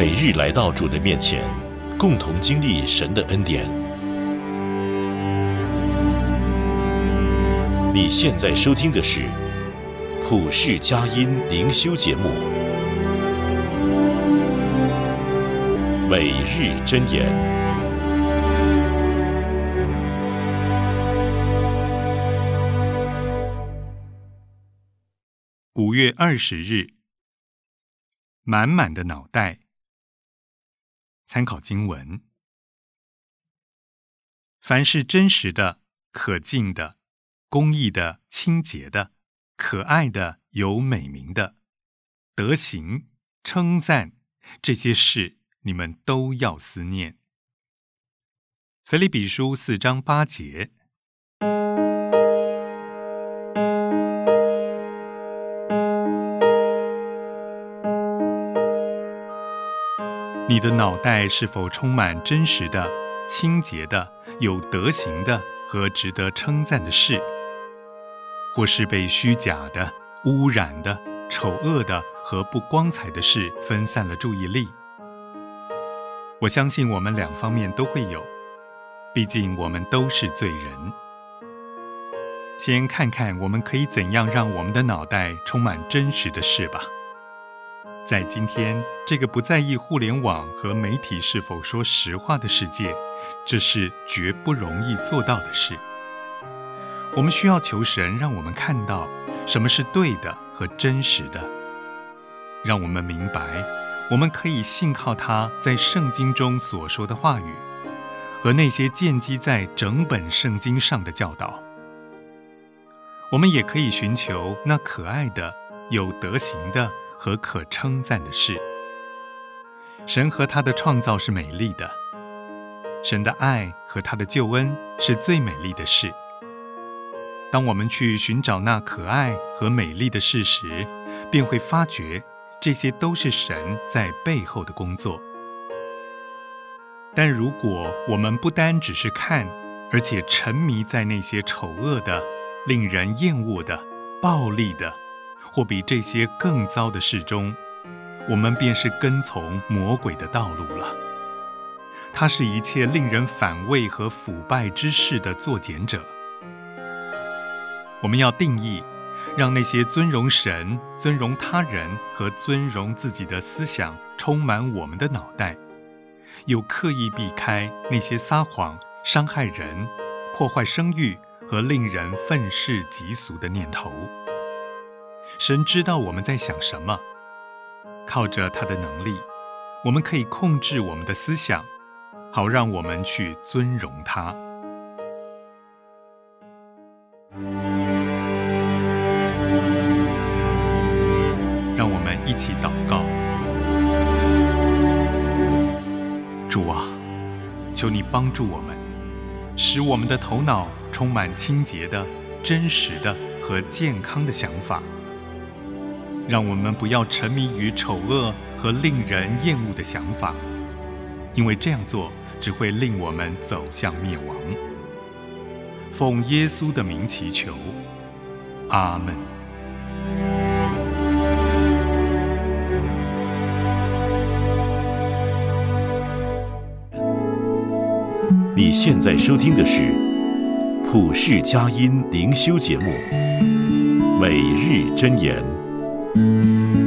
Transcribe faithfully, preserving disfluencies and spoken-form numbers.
每日来到主的面前，共同经历神的恩典。你现在收听的是普世佳音灵修节目，每日箴言。 五月二十日，满满的脑袋。参考经文：凡是真实的、可敬的、公义的、清洁的、可爱的、有美名的、德行、称赞，这些事你们都要思念。腓立比书四章八节。你的脑袋是否充满真实的、清洁的、有德行的和值得称赞的事，或是被虚假的、污染的、丑恶的和不光彩的事分散了注意力？我相信我们两方面都会有，毕竟我们都是罪人。先看看我们可以怎样让我们的脑袋充满真实的事吧。在今天这个不在意互联网和媒体是否说实话的世界，这是绝不容易做到的事。我们需要求神让我们看到什么是对的和真实的，让我们明白我们可以信靠他在圣经中所说的话语和那些建基在整本圣经上的教导。我们也可以寻求那可爱的、有德行的和可称赞的事。神和他的创造是美丽的，神的爱和他的救恩是最美丽的事。当我们去寻找那可爱和美丽的事时，便会发觉这些都是神在背后的工作。但如果我们不单只是看，而且沉迷在那些丑恶的、令人厌恶的、暴力的或比这些更糟的事中，我们便是跟从魔鬼的道路了。他是一切令人反胃和腐败之事的作茧者。我们要定义，让那些尊荣神、尊荣他人和尊荣自己的思想充满我们的脑袋，又刻意避开那些撒谎、伤害人、破坏声誉和令人愤世嫉俗的念头。神知道我们在想什么，靠着他的能力，我们可以控制我们的思想，好让我们去尊荣他。让我们一起祷告。主啊，求你帮助我们，使我们的头脑充满清洁的、真实的和健康的想法，让我们不要沉迷于丑恶和令人厌恶的想法，因为这样做只会令我们走向灭亡。奉耶稣的名祈求，阿们。 你现在收听的是普世佳音灵修节目，每日箴言。